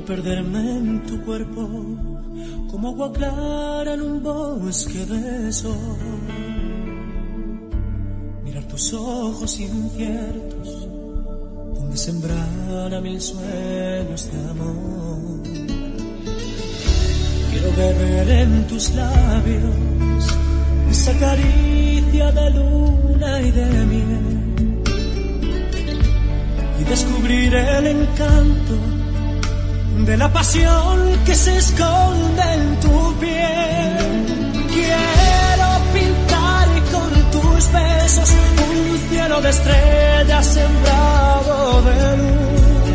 perderme en tu cuerpo, como agua clara en un bosque de sol. Mirar tus ojos inciertos, donde sembrara mil sueños de amor. Quiero beber en tus labios esa caricia de luna y de miel, y descubrir el encanto de la pasión que se esconde en tu piel. Quiero pintar con tus besos un cielo de estrellas sembrado de luz,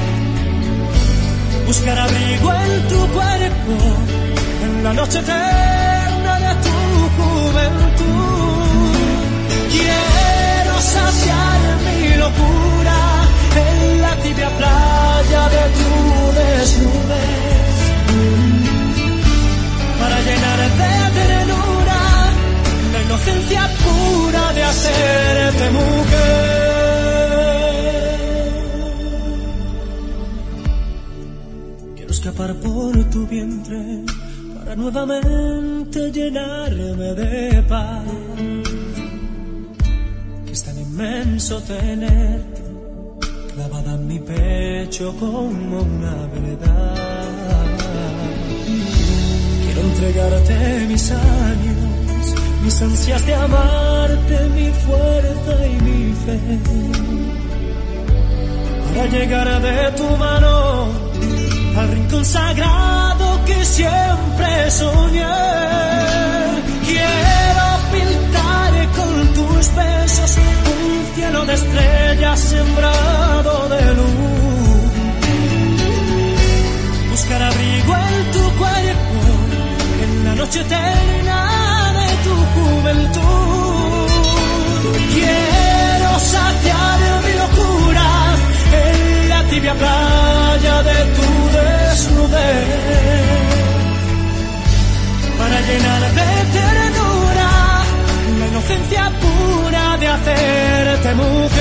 buscar abrigo en tu cuerpo en la noche eterna de tu juventud. Quiero saciar mi locura en la tibia playa de tu desnudez, para llenar de ternura la inocencia pura de hacerte mujer. Quiero escapar por tu vientre para nuevamente llenarme de paz, que es tan inmenso tenerte clavada en mi pecho como una verdad. Quiero entregarte mis años, mis ansias de amarte, mi fuerza y mi fe, para llegar de tu mano al rincón sagrado que siempre soñé. Quiero pintar con tus besos un cielo de estrellas sembrado de luz, buscar abrigo en tu cuerpo en la noche eterna de tu juventud. Quiero saciar mi locura en la tibia playa de tu desnudez, para llenar de ternura la inocencia pura de hacerte mujer.